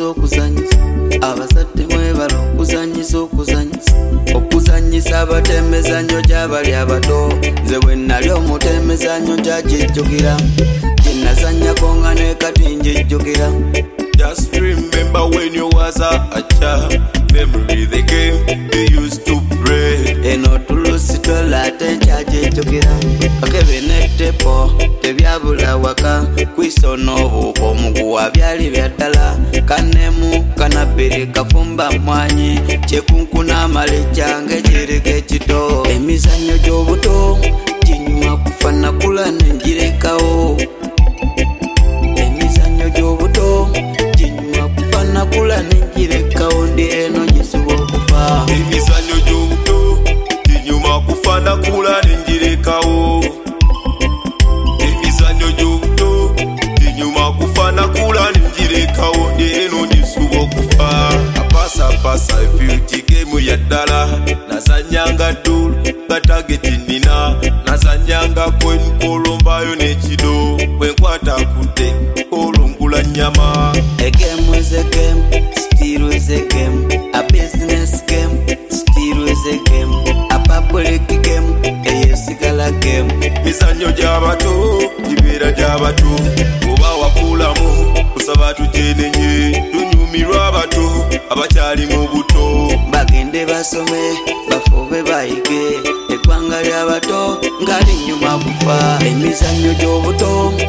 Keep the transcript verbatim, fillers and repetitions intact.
okuzanyisa okuzanyisa abazadde mwebala okuzanyisa okuzanyisa okuzanyisa abatemezanyo gy'abali abato nze bwe nnali omutemezanyo gyagijjukira gyenazanyako nga ne kati njijjukira. Just remember when you was a child, memory the game you used to play. Eno tulusi tolate nkyagijjukira kakebe n'ettepo tebyabula waka kwisono obuuko omuguwa byali bya ddala kanemu kanabbiri kafumba mwanyi kyekunkuna amalejja ng'ekirika ekito. Emizannyo gy'obuto ginyuma kufa nakula nenjirekawo. Emizannyo gy'obuto ginyuma kufa nakula nenjirekawo ndi eno gisuba okufa. Emizannyo gy'obuto ginyuma kufa nakula nenjirekawo. Emizannyo gy'obuto ginyuma kufa nakula nenjirekawo ndi eno gisuba okufa. Apasapasa ebyuti gemu ya ddala nazanyanga ddulu batageti nina nazanyanga kwenkolombayo n'ekido bwenkwata kudde olungula nnyama. A game is a game, still is a game. A business game, still is a game. A public game, a yesigala game. Mizannyo gy'abato gibeera gy'abato oba wakulamu kusaba tujenenye tunyumirwa abato abakyali mu buto. Bagende basome bafobe bayige eggwanga ly'abato nga linyuma kufa. Emizannyo gy'obuto